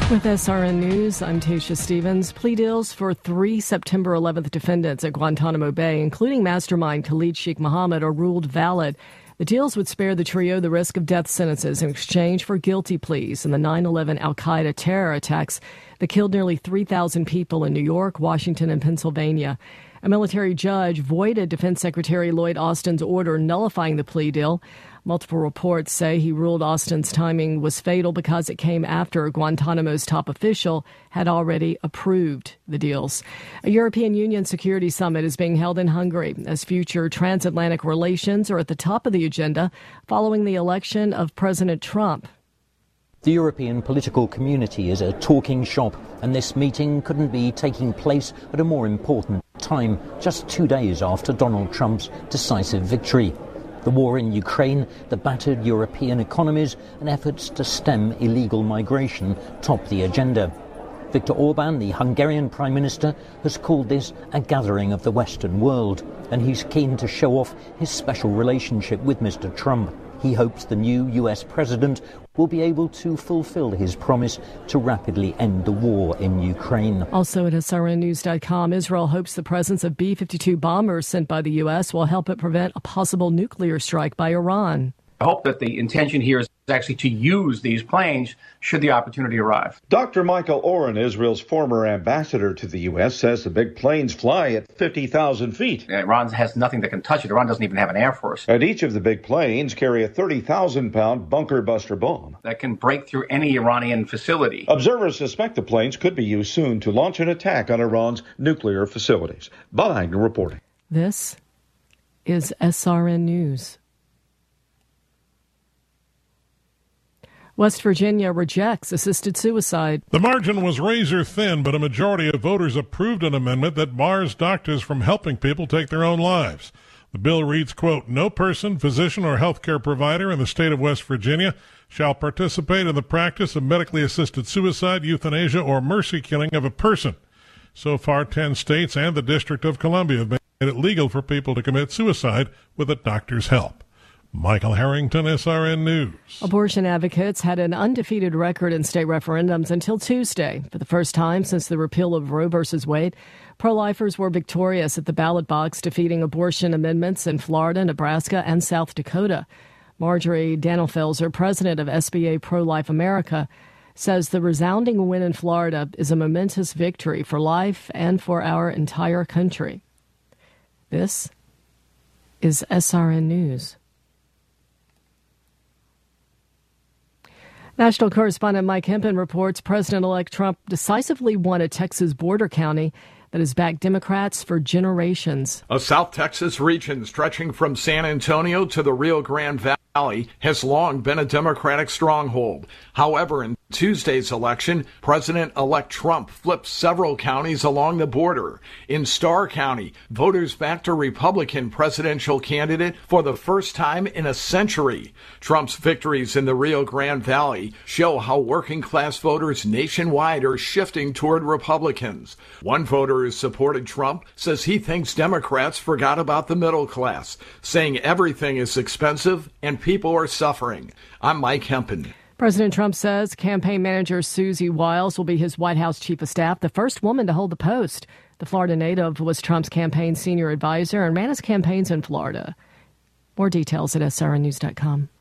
With SRN News, I'm Tasha Stevens. Plea deals for 3 September 11th defendants at Guantanamo Bay, including mastermind Khalid Sheikh Mohammed, are ruled valid. The deals would spare the trio the risk of death sentences in exchange for guilty pleas in the 9/11 al-Qaeda terror attacks that killed nearly 3,000 people in New York, Washington, and Pennsylvania. A military judge voided Defense Secretary Lloyd Austin's order nullifying the plea deal. Multiple reports say he ruled Austin's timing was fatal because it came after Guantanamo's top official had already approved the deals. A European Union security summit is being held in Hungary as future transatlantic relations are at the top of the agenda following the election of President Trump. The European political community is a talking shop, and this meeting couldn't be taking place at a more important time, just 2 days after Donald Trump's decisive victory. The war in Ukraine, the battered European economies, and efforts to stem illegal migration top the agenda. Viktor Orban, the Hungarian Prime Minister, has called this a gathering of the Western world, and he's keen to show off his special relationship with Mr. Trump. He hopes the new US president will be able to fulfill his promise to rapidly end the war in Ukraine. Also at SRNnews.com, Israel hopes the presence of B-52 bombers sent by the U.S. will help it prevent a possible nuclear strike by Iran. I hope that the intention here is actually to use these planes should the opportunity arrive. Dr. Michael Oren, Israel's former ambassador to the U.S., says the big planes fly at 50,000 feet. Iran has nothing that can touch it. Iran doesn't even have an air force. And each of the big planes carry a 30,000-pound bunker buster bomb that can break through any Iranian facility. Observers suspect the planes could be used soon to launch an attack on Iran's nuclear facilities. Bob Agnew reporting. This is SRN News. West Virginia rejects assisted suicide. The margin was razor thin, but a majority of voters approved an amendment that bars doctors from helping people take their own lives. The bill reads, quote, "No person, physician, or healthcare provider in the state of West Virginia shall participate in the practice of medically assisted suicide, euthanasia, or mercy killing of a person." So far, 10 states and the District of Columbia have made it legal for people to commit suicide with a doctor's help. Michael Harrington, SRN News. Abortion advocates had an undefeated record in state referendums until Tuesday. For the first time since the repeal of Roe v. Wade, pro-lifers were victorious at the ballot box, defeating abortion amendments in Florida, Nebraska, and South Dakota. Marjorie Dannenfelser, president of SBA Pro-Life America, says the resounding win in Florida is a momentous victory for life and for our entire country. This is SRN News. National correspondent Mike Hempen reports President-elect Trump decisively won a Texas border county that has backed Democrats for generations. A South Texas region stretching from San Antonio to the Rio Grande Valley has long been a Democratic stronghold. However, in Tuesday's election, President-elect Trump flipped several counties along the border. In Starr County, voters backed a Republican presidential candidate for the first time in a century. Trump's victories in the Rio Grande Valley show how working-class voters nationwide are shifting toward Republicans. One voter who supported Trump says he thinks Democrats forgot about the middle class, saying everything is expensive and people are suffering. I'm Mike Hempen. President Trump says campaign manager Susie Wiles will be his White House chief of staff, the first woman to hold the post. The Florida native was Trump's campaign senior advisor and ran his campaigns in Florida. More details at srnnews.com.